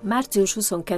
Március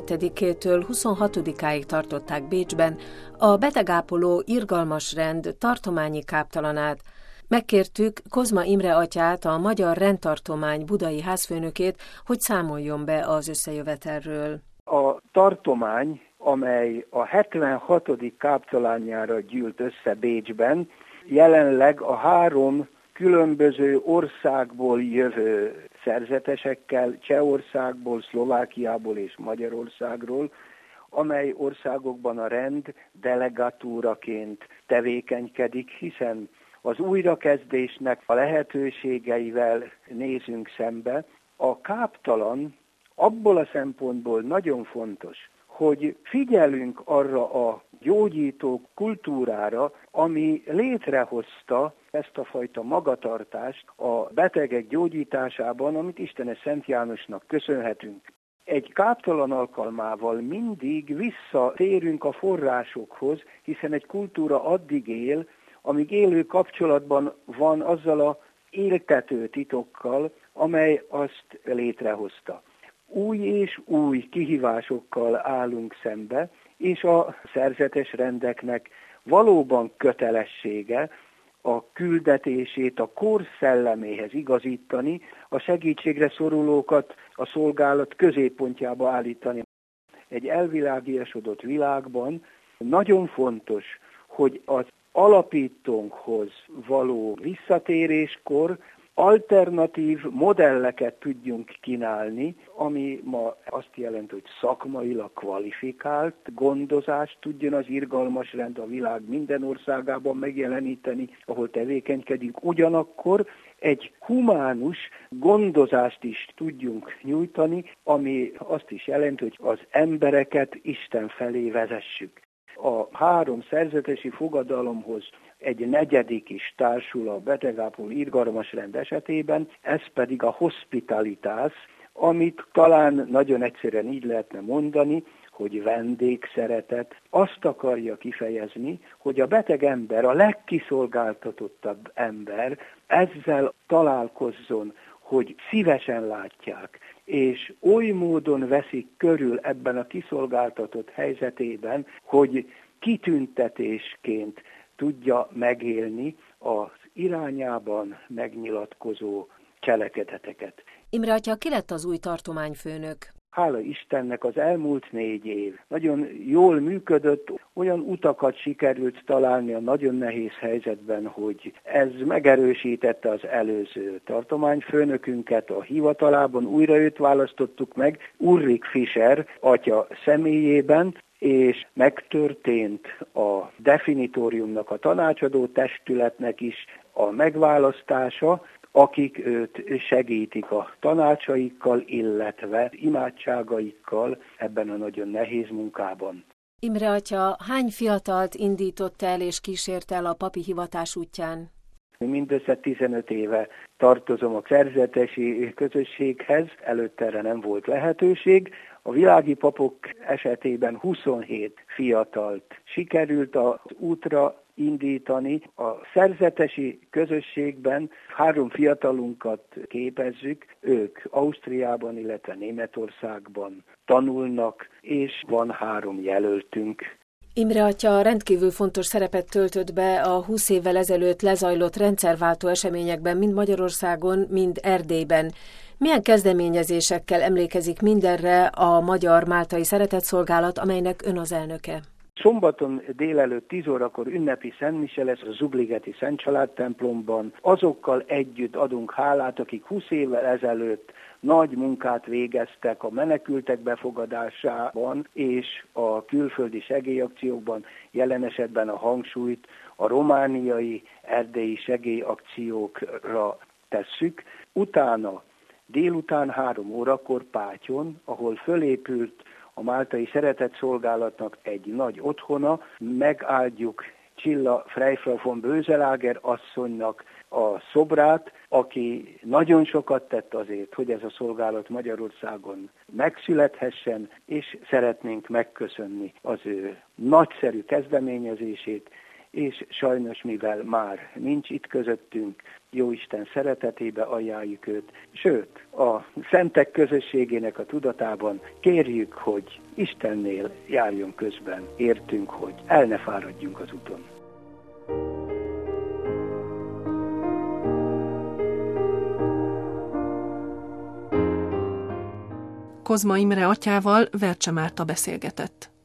22-től 26-áig tartották Bécsben a betegápoló irgalmas rend tartományi káptalanát. Megkértük Kozma Imre atyát, a Magyar Rendtartomány budai házfőnökét, hogy számoljon be az összejövetelről. A tartomány, amely a 76. káptalánjára gyűlt össze Bécsben, jelenleg a 3 különböző országból jövő szerzetesekkel, Csehországból, Szlovákiából és Magyarországról, amely országokban a rend delegatúraként tevékenykedik, hiszen az újrakezdésnek a lehetőségeivel nézünk szembe. A káptalan abból a szempontból nagyon fontos, hogy figyelünk arra a gyógyító kultúrára, ami létrehozta ezt a fajta magatartást a betegek gyógyításában, amit Istenes Szent Jánosnak köszönhetünk. Egy káptalan alkalmával mindig visszatérünk a forrásokhoz, hiszen egy kultúra addig él, amíg élő kapcsolatban van azzal az éltető titokkal, amely azt létrehozta. Új és új kihívásokkal állunk szembe, és a szerzetes rendeknek valóban kötelessége a küldetését a kor szelleméhez igazítani, a segítségre szorulókat a szolgálat középpontjába állítani. Egy elvilágiasodott világban nagyon fontos, hogy az alapítónkhoz való visszatéréskor alternatív modelleket tudjunk kínálni, ami ma azt jelenti, hogy szakmailag kvalifikált gondozást tudjon az irgalmas rend a világ minden országában megjeleníteni, ahol tevékenykedünk. Ugyanakkor egy humánus gondozást is tudjunk nyújtani, ami azt is jelenti, hogy az embereket Isten felé vezessük. A 3 szerzetesi fogadalomhoz egy 4. is társul a betegápoló irgalmas rend esetében, ez pedig a hospitalitás, amit talán nagyon egyszerűen így lehetne mondani, hogy vendégszeretet. Azt akarja kifejezni, hogy a beteg ember, a legkiszolgáltatottabb ember ezzel találkozzon, hogy szívesen látják, és oly módon veszik körül ebben a kiszolgáltatott helyzetében, hogy kitüntetésként tudja megélni az irányában megnyilatkozó cselekedeteket. Imre atya, ki lett az új tartományfőnök? Hála Istennek az elmúlt 4 év nagyon jól működött, olyan utakat sikerült találni a nagyon nehéz helyzetben, hogy ez megerősítette az előző tartományfőnökünket a hivatalában, újra őt választottuk meg, Ulrich Fischer atya személyében, és megtörtént a definitóriumnak, a tanácsadó testületnek is a megválasztása, akik őt segítik a tanácsaikkal, illetve imádságaikkal ebben a nagyon nehéz munkában. Imre atya, hány fiatalt indított el és kísért el a papi hivatás útján? Mindössze 15 éve tartozom a szerzetesi közösséghez, előtte erre nem volt lehetőség. A világi papok esetében 27 fiatalt sikerült az útra indítani. A szerzetesi közösségben 3 fiatalunkat képezzük, ők Ausztriában, illetve Németországban tanulnak, és van 3 jelöltünk. Imre atya rendkívül fontos szerepet töltött be a 20 évvel ezelőtt lezajlott rendszerváltó eseményekben, mind Magyarországon, mind Erdélyben. Milyen kezdeményezésekkel emlékezik mindenre a Magyar Máltai Szeretetszolgálat, amelynek ön az elnöke? Szombaton délelőtt 10 órakor ünnepi szentmise lesz a Zubligeti Szent Család templomban. Azokkal együtt adunk hálát, akik 20 évvel ezelőtt nagy munkát végeztek a menekültek befogadásában és a külföldi segélyakciókban, jelen esetben a hangsúlyt a romániai, erdélyi segélyakciókra tesszük. Utána délután 3 órakor Pátyon, ahol fölépült a Máltai Szeretetszolgálatnak egy nagy otthona, megáldjuk Csilla Freifrau von Böselager asszonynak a szobrát, aki nagyon sokat tett azért, hogy ez a szolgálat Magyarországon megszülethessen, és szeretnénk megköszönni az ő nagyszerű kezdeményezését, és sajnos mivel már nincs itt közöttünk, Jóisten szeretetébe ajánljuk őt, sőt, a szentek közösségének a tudatában kérjük, hogy Istennél járjon közben, értünk, hogy el ne fáradjunk az úton. Kozma Imre atyával Vercse Márta beszélgetett.